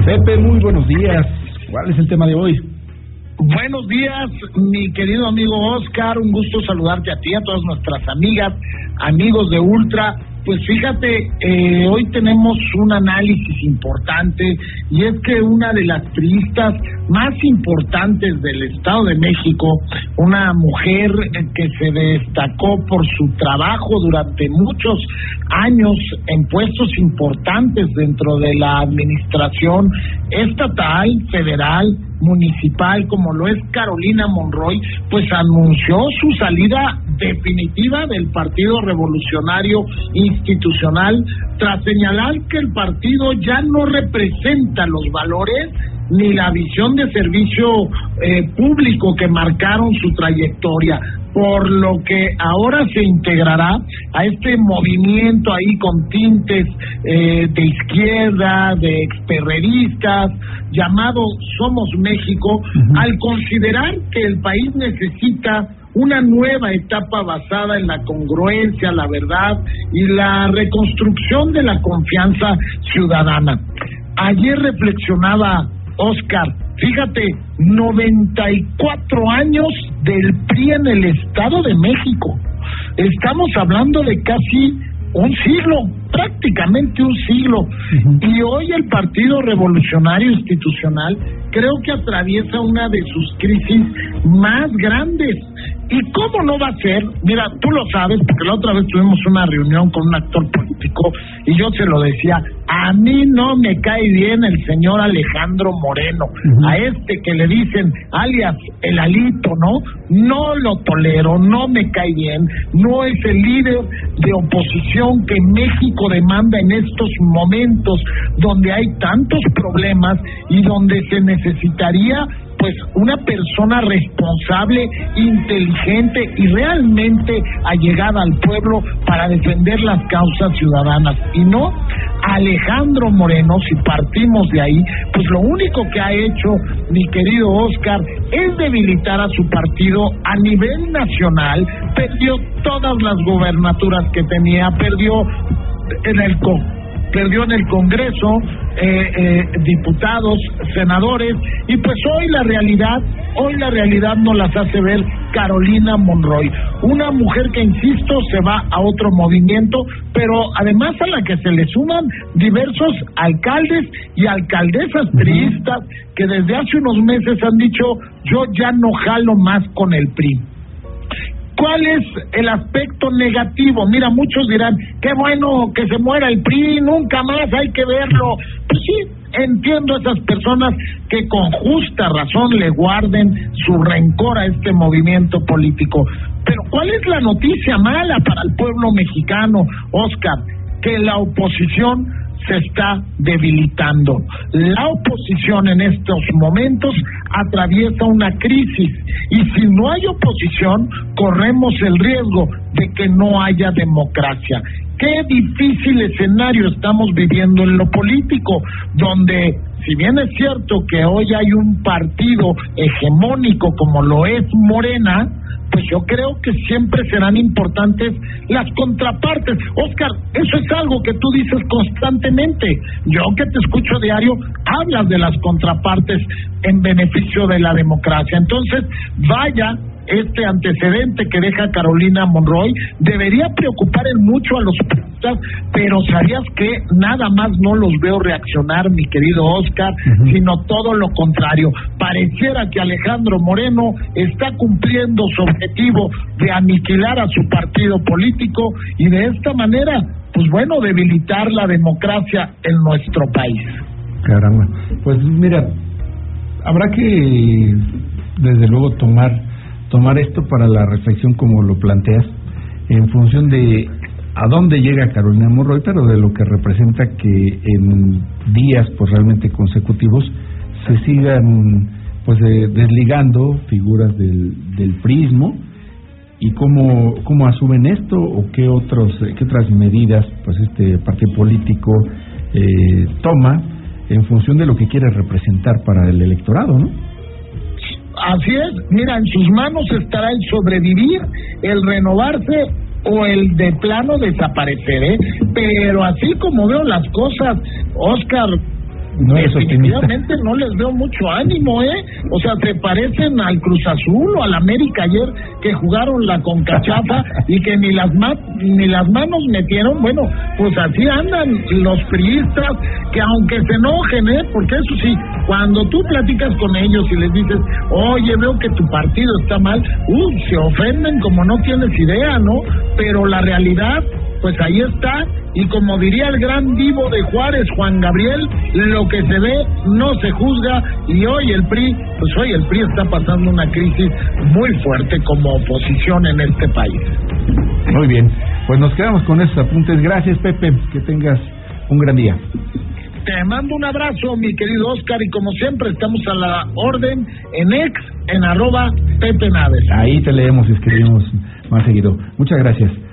Pepe, muy buenos días. ¿Cuál es el tema de hoy? Buenos días, mi querido amigo Oscar, un gusto saludarte a ti, a todas nuestras amigas, amigos de Ultra. Pues fíjate, hoy tenemos un análisis importante, y es que una de las priistas más importantes del Estado de México, una mujer que se destacó por su trabajo durante muchos años en puestos importantes dentro de la administración estatal, federal, municipal, como lo es Carolina Monroy, pues anunció su salida definitiva del Partido Revolucionario Institucional, tras señalar que el partido ya no representa los valores ni la visión de servicio público que marcaron su trayectoria, por lo que ahora se integrará a este movimiento ahí con tintes de izquierda, de experredistas, llamado Somos México, al considerar que el país necesita una nueva etapa basada en la congruencia, la verdad y la reconstrucción de la confianza ciudadana. Ayer reflexionaba Oscar, fíjate, 94 años del PRI en el Estado de México. Estamos hablando de casi un siglo, prácticamente un siglo. Y hoy el Partido Revolucionario Institucional creo que atraviesa una de sus crisis más grandes. ¿Y cómo no va a ser? Mira, tú lo sabes, porque la otra vez tuvimos una reunión con un actor político y yo se lo decía, a mí no me cae bien el señor Alejandro Moreno, a este que le dicen alias el Alito, ¿no? No lo tolero, no me cae bien, no es el líder de oposición que México demanda en estos momentos donde hay tantos problemas y donde se necesitaría pues una persona responsable, inteligente y realmente allegada al pueblo para defender las causas ciudadanas, y no Alejandro Moreno. Si partimos de ahí, pues lo único que ha hecho, mi querido Oscar, es debilitar a su partido a nivel nacional. Perdió todas las gobernaturas que tenía, perdió en el Congreso, diputados, senadores, y pues hoy la realidad nos las hace ver Carolina Monroy, una mujer que, insisto, se va a otro movimiento, pero además a la que se le suman diversos alcaldes y alcaldesas priistas que desde hace unos meses han dicho, yo ya no jalo más con el PRI. ¿Cuál es el aspecto negativo? Mira, muchos dirán, qué bueno que se muera el PRI, nunca más hay que verlo. Pues sí, entiendo a esas personas que con justa razón le guarden su rencor a este movimiento político. Pero ¿cuál es la noticia mala para el pueblo mexicano, Oscar? Que la oposición se está debilitando. La oposición en estos momentos atraviesa una crisis, y si no hay oposición, corremos el riesgo de que no haya democracia. Qué difícil escenario estamos viviendo en lo político, donde, si bien es cierto que hoy hay un partido hegemónico como lo es Morena, pues yo creo que siempre serán importantes las contrapartes. Oscar, eso es algo que tú dices constantemente. Yo que te escucho diario, hablas de las contrapartes en beneficio de la democracia. Entonces, vaya, este antecedente que deja Carolina Monroy debería preocupar en mucho a los periodistas, pero ¿sabías que nada más no los veo reaccionar, mi querido Oscar, sino todo lo contrario? Pareciera que Alejandro Moreno está cumpliendo su objetivo de aniquilar a su partido político y de esta manera, pues bueno, debilitar la democracia en nuestro país. Caramba, pues mira, habrá que desde luego tomar esto para la reflexión como lo planteas, en función de a dónde llega Carolina Monroy, pero de lo que representa que en días pues realmente consecutivos se sigan pues desligando figuras del priismo, y cómo asumen esto, o qué otras medidas pues este partido político toma en función de lo que quiere representar para el electorado, ¿no? Así es, mira, en sus manos estará el sobrevivir, el renovarse o el de plano desaparecer, Pero así como veo las cosas, Oscar, No es definitivamente no les veo mucho ánimo, o sea, se parecen al Cruz Azul o al América ayer, que jugaron la CONCACHAFA y que ni las manos metieron. Bueno, pues así andan los priistas, que aunque se enojen, porque eso sí, cuando tú platicas con ellos y les dices, oye, veo que tu partido está mal, se ofenden como no tienes idea, ¿no? Pero la realidad, pues ahí está, y como diría el gran divo de Juárez, Juan Gabriel, lo que se ve no se juzga, y hoy el PRI está pasando una crisis muy fuerte como oposición en este país. Muy bien, pues nos quedamos con esos apuntes. Gracias, Pepe, que tengas un gran día. Te mando un abrazo, mi querido Oscar, y como siempre estamos a la orden en @Pepe Naves. Ahí te leemos y escribimos más seguido. Muchas gracias.